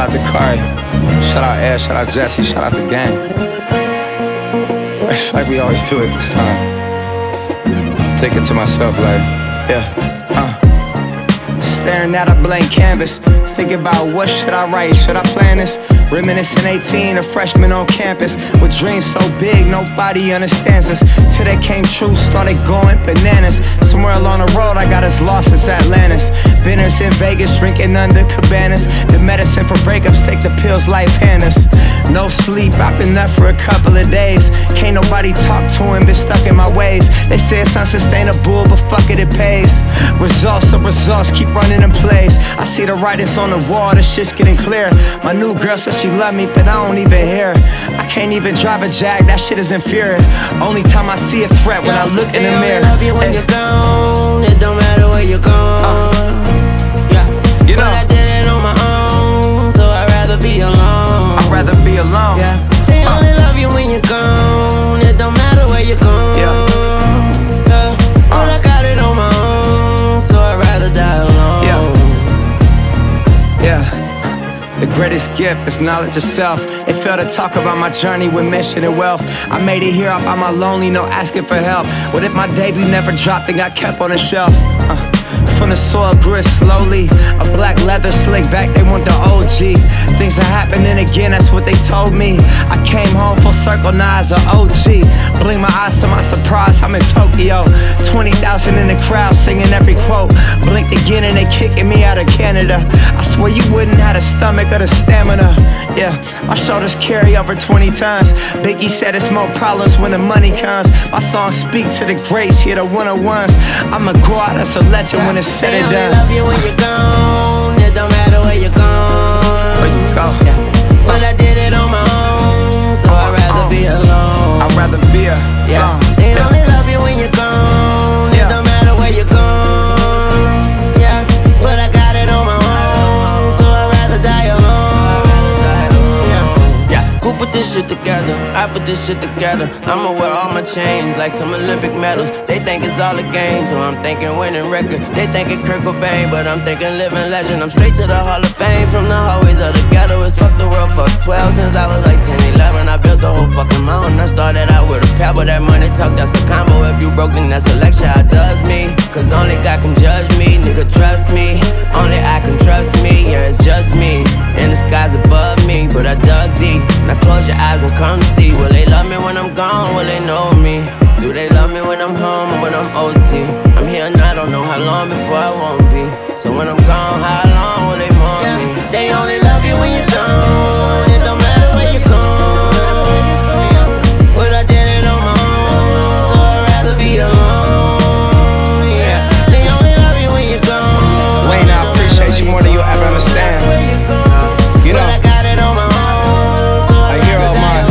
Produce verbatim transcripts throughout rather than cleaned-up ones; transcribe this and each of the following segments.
Shout out to Kari, shout out Ed, shout out Jesse, shout out the gang. It's like we always do it this time. Take it to myself like, yeah, uh. Staring at a blank canvas, thinking about what should I write, should I plan this? Reminiscing eighteen, a freshman on campus, with dreams so big nobody understands us. Till they came true, started going bananas. Somewhere along the road I got as lost as Atlantis. Binners in Vegas, drinking under cabanas. The medicine for breakups, take the pills life hand us. No sleep, I've been up for a couple of days. Can't nobody talk to him, been stuck in my ways. They say it's unsustainable, but fuck it, it pays. Results of results keep running in place. I see the writings on the wall, the shit's getting clear. My new girl says she love me, but I don't even hear. I can't even drive a Jag, that shit is inferior. Only time I see a threat when I look in the mirror. They only love you when you're gone. It don't matter where you're gone. uh, Yeah, you know, but I did it on my own, so I'd rather be alone. I'd rather be alone. Yeah, they uh. only love you when you're gone. It don't matter where you're gone. Yeah, yeah. But uh. I got it on my own, so I'd rather die alone. Yeah, yeah. The greatest gift is knowledge of self. They fail to talk about my journey with mission and wealth. I made it here up on my lonely, no asking for help. What if my debut never dropped and got kept on the shelf? Uh. From the soil grew it slowly. A black leather slick back, they want the O G. Things are happening again, that's what they told me. I came home full circle, now as an O G. Blink my eyes to my surprise, I'm in Tokyo. twenty thousand in the crowd singing every quote. Blinked again and they kicking me out of Canada. I swear you wouldn't have the stomach or the stamina. Yeah, my shoulders carry over twenty tons. Biggie said it's more problems when the money comes. My songs speak to the greats, here the one-on-ones. I'ma go out as a legend when it's said and done. They only love you when you're gone. It don't matter where you're gone. Where you go? Yeah. But I did it on my own, so I'd rather be alone. I'd rather be a yeah. uh, They yeah. only love you when you're gone. Yeah. It don't matter where you're gone. Yeah. But I got it on my own, so I'd rather die alone. Yeah. Yeah. Who put this shit together? I put this shit together. I'ma wear all my chains like some Olympic medals. They think it's all a game, so I'm thinking winning record. They thinking Kurt Cobain, but I'm thinking living legend. I'm straight to the Hall of Fame from the hallways of the ghetto. It's fuck the world, fuck twelve since I was like ten, eleven. I built the whole fucking mountain. I started out with a pebble. That money talk, that's a combo. If you broke, then that's a lecture. How does me? Cause only God can judge me. Nigga, trust me. Only I can trust me. Yeah, it's just me. And the sky's above me, but I dug deep. Now close your eyes and come to see. Will they love me when I'm gone? Will they know me? Do they love me when I'm home or when I'm O T? I'm here and I don't know how long before I won't be. So when I'm gone, how long will they want me? They only love you when you're gone. It don't matter where you're gone. But I did it on my own, so I'd rather be alone. Yeah. They only love you when you're gone. Wayne, I appreciate you more than you'll ever understand. You know, but I got it on my own, so a hero of mine.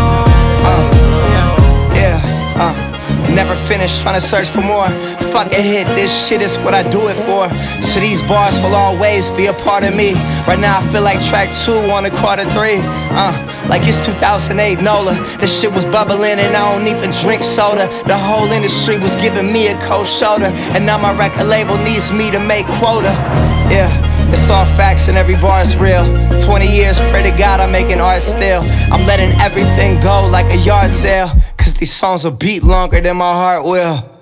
Uh, yeah, uh, never finished trying to search for more. Fuck a hit, this shit is what I do it for. So these bars will always be a part of me. Right now I feel like track two on a quarter three. Uh, like it's two thousand eight NOLA. This shit was bubbling and I don't even drink soda. The whole industry was giving me a cold shoulder, and now my record label needs me to make quota. Yeah, it's all facts and every bar is real. Twenty years, pray to God I'm making art still. I'm letting everything go like a yard sale, cause these songs will beat longer than my heart will.